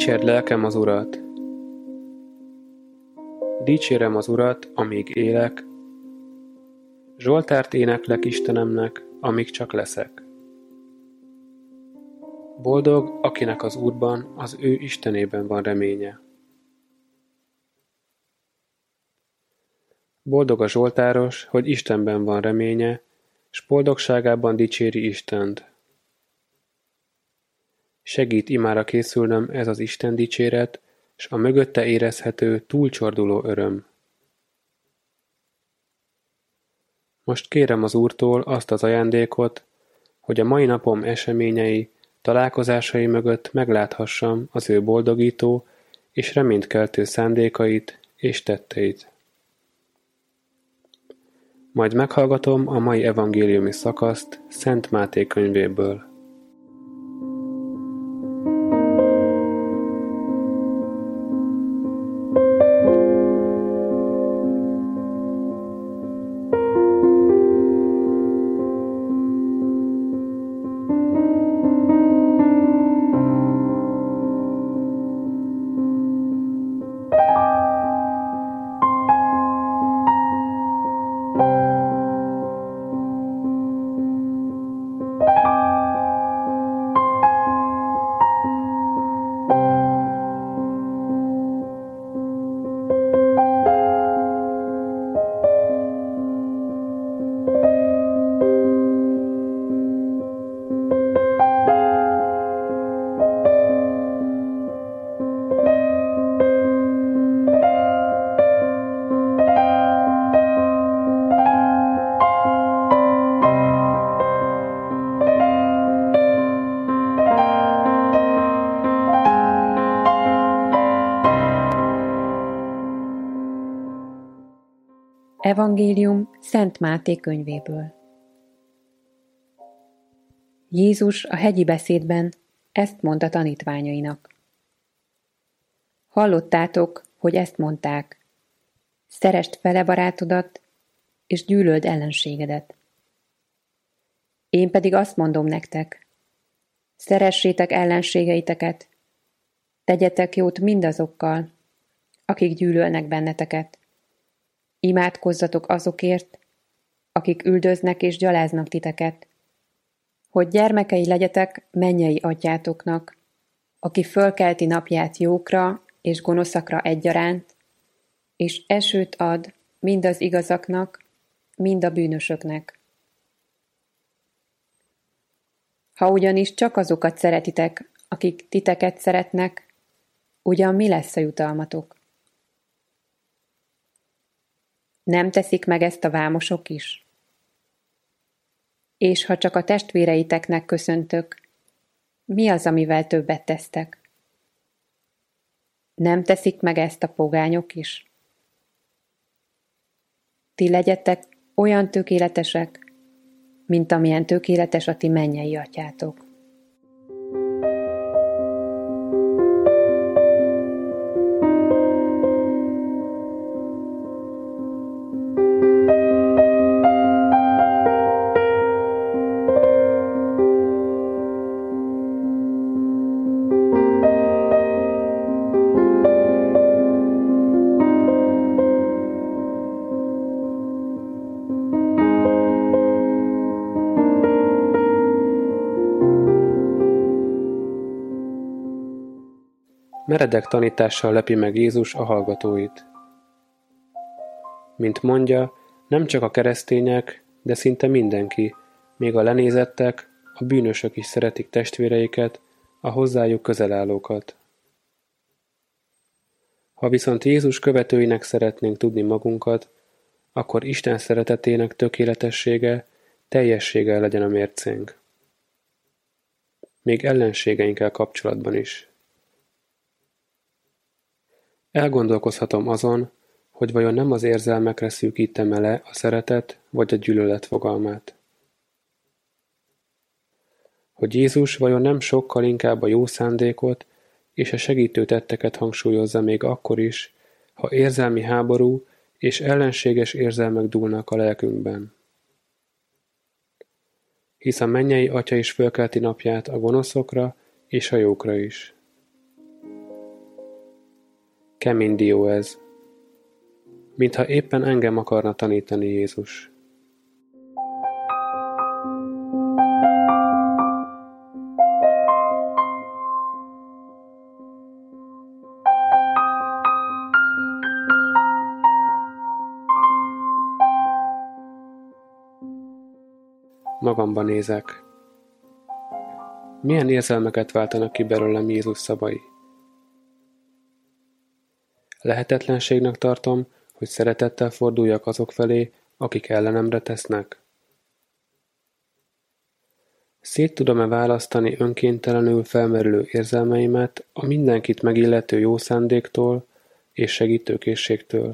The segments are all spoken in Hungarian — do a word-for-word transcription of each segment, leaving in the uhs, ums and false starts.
Dicsérd lelkem az Urat! Dicsérem az Urat, amíg élek, Zsoltárt éneklek Istenemnek, amíg csak leszek. Boldog, akinek az Úrban, az ő Istenében van reménye. Boldog a zsoltáros, hogy Istenben van reménye, s boldogságában dicséri Istent. Segít imára készülnöm ez az Isten dicséret, s a mögötte érezhető, túlcsorduló öröm. Most kérem az Úrtól azt az ajándékot, hogy a mai napom eseményei, találkozásai mögött megláthassam az ő boldogító és reménykeltő szándékait és tetteit. Majd meghallgatom a mai evangéliumi szakaszt Szent Máté könyvéből. Evangélium Szent Máté könyvéből. Jézus a hegyi beszédben ezt mondta tanítványainak. Hallottátok, hogy ezt mondták: szeresd fele barátodat, és gyűlöld ellenségedet. Én pedig azt mondom nektek: szeressétek ellenségeiteket, tegyetek jót mindazokkal, akik gyűlölnek benneteket. Imádkozzatok azokért, akik üldöznek és gyaláznak titeket, hogy gyermekei legyetek mennyei atyátoknak, aki fölkelti napját jókra és gonoszakra egyaránt, és esőt ad mind az igazaknak, mind a bűnösöknek. Ha ugyanis csak azokat szeretitek, akik titeket szeretnek, ugyan mi lesz a jutalmatok? Nem teszik meg ezt a vámosok is? És ha csak a testvéreiteknek köszöntök, mi az, amivel többet tesztek? Nem teszik meg ezt a pogányok is? Ti legyetek olyan tökéletesek, mint amilyen tökéletes a ti mennyei atyátok. Meredek tanítással lepi meg Jézus a hallgatóit. Mint mondja, nem csak a keresztények, de szinte mindenki, még a lenézettek, a bűnösök is szeretik testvéreiket, a hozzájuk közel állókat. Ha viszont Jézus követőinek szeretnénk tudni magunkat, akkor Isten szeretetének tökéletessége, teljessége legyen a mércénk. Még ellenségeinkkel kapcsolatban is. Elgondolkozhatom azon, hogy vajon nem az érzelmekre szűkítem le a szeretet vagy a gyűlölet fogalmát. Hogy Jézus vajon nem sokkal inkább a jó szándékot és a segítő tetteket hangsúlyozza még akkor is, ha érzelmi háború és ellenséges érzelmek dúlnak a lelkünkben. Hisz a mennyei Atya is fölkelti napját a gonoszokra és a jókra is. Kemény dió ez. Mintha éppen engem akarna tanítani Jézus. Magamba nézek. Milyen érzelmeket váltanak ki belőlem Jézus szavai? Lehetetlenségnek tartom, hogy szeretettel forduljak azok felé, akik ellenemre tesznek. Szét tudom-e választani önkéntelenül felmerülő érzelmeimet a mindenkit megillető jó szándéktól és segítőkészségtől?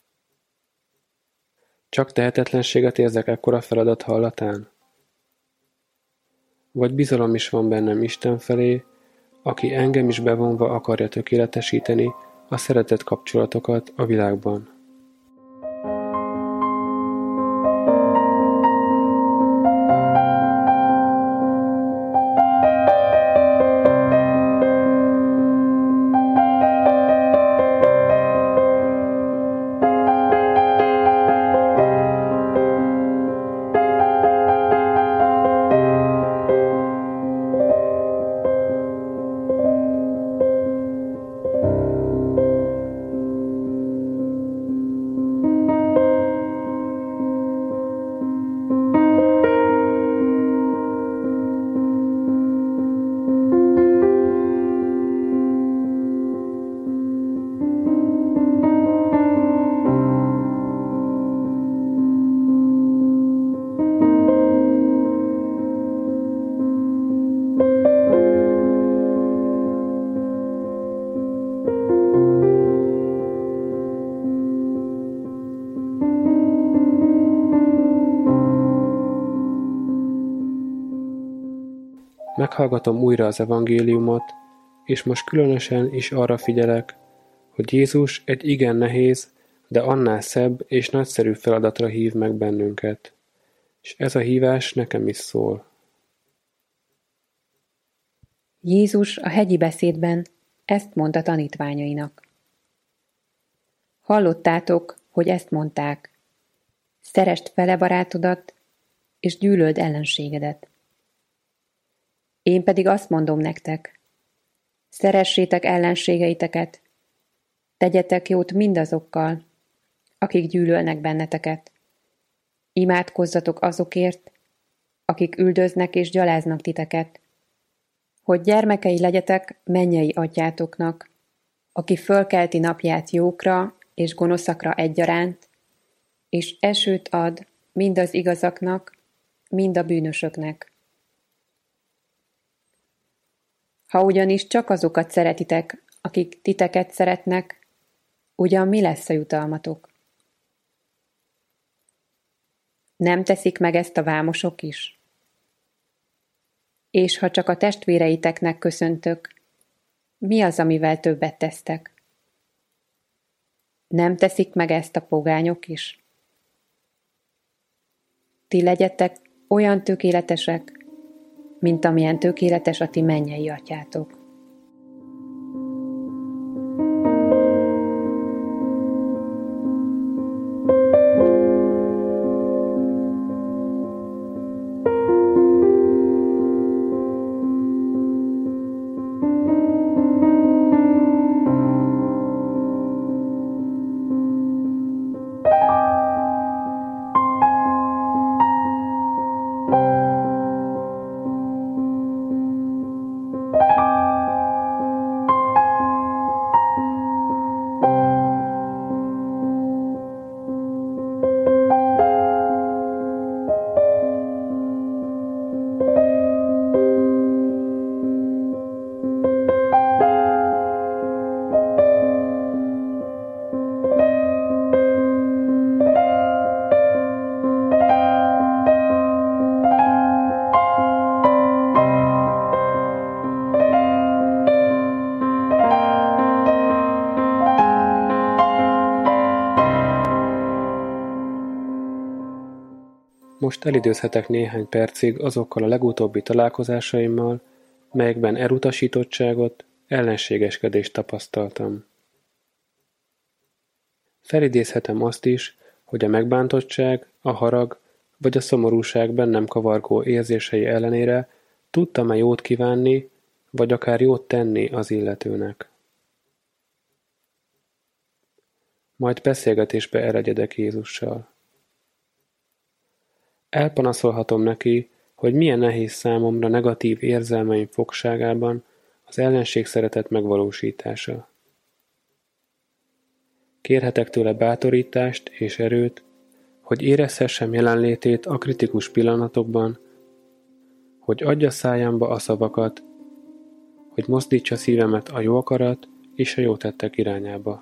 Csak tehetetlenséget érzek ekkora feladat hallatán? Vagy bizalom is van bennem Isten felé, aki engem is bevonva akarja tökéletesíteni a szeretett kapcsolatokat a világban? Meghallgatom újra az evangéliumot, és most különösen is arra figyelek, hogy Jézus egy igen nehéz, de annál szebb és nagyszerű feladatra hív meg bennünket, és ez a hívás nekem is szól. Jézus a hegyi beszédben ezt mondta tanítványainak. Hallottátok, hogy ezt mondták: szeresd fele barátodat, és gyűlöld ellenségedet. Én pedig azt mondom nektek, szeressétek ellenségeiteket, tegyetek jót mindazokkal, akik gyűlölnek benneteket. Imádkozzatok azokért, akik üldöznek és gyaláznak titeket, hogy gyermekei legyetek mennyei atyátoknak, aki fölkelti napját jókra és gonoszakra egyaránt, és esőt ad mind az igazaknak, mind a bűnösöknek. Ha ugyanis csak azokat szeretitek, akik titeket szeretnek, ugyan mi lesz a jutalmatok? Nem teszik meg ezt a vámosok is? És ha csak a testvéreiteknek köszöntök, mi az, amivel többet tesztek? Nem teszik meg ezt a pogányok is? Ti legyetek olyan tökéletesek, mint amilyen tökéletes a ti mennyei atyátok. Most elidőzhetek néhány percig azokkal a legutóbbi Felidézhetem azt is, hogy a megbántottság, a harag vagy a szomorúság bennem kavargó érzései ellenére tudtam-e jót kívánni, vagy akár jót tenni az illetőnek. Majd beszélgetésbe elegyedek Jézussal. Elpanaszolhatom neki, hogy milyen nehéz számomra negatív érzelmeim fogságában az ellenség szeretet megvalósítása. Kérhetek tőle bátorítást és erőt, hogy érezhessem jelenlétét a kritikus pillanatokban, hogy adja szájamba a szavakat, hogy mozdítsa szívemet a jó akarat és a jó tettek irányába.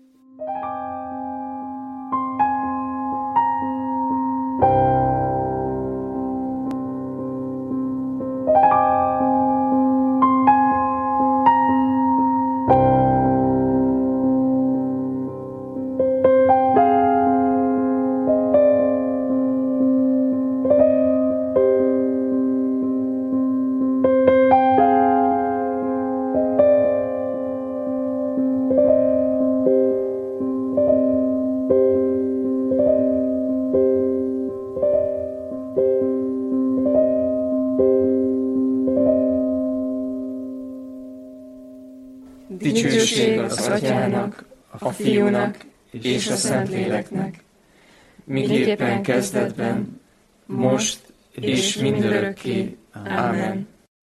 Dicsőség az Atyának, a Fiúnak és a Szentléleknek, miképpen kezdetben, most és mindörökké. Ámen.